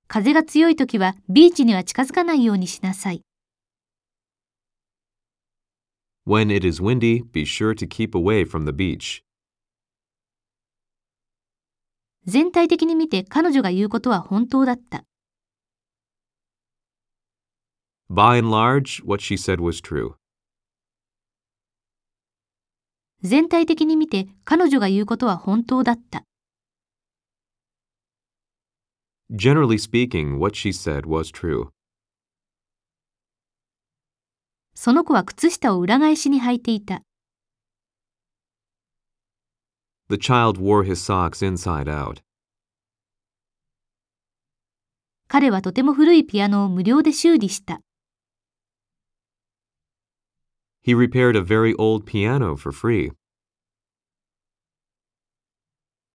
風が強いときはビーチには近づかないようにしなさい。 When it is windy, be sure to keep away from the beach. 全体的に見て彼女が言うことは本当だった。 By and large, what she said was true. 全体的に見て彼女が言うことは本当だった。 Generally speaking, what she said was true. その子は靴下を裏返しに履いていた。 The child wore his socks inside out. 彼はとても古いピアノを無料で修理した。 He repaired a very old piano for free.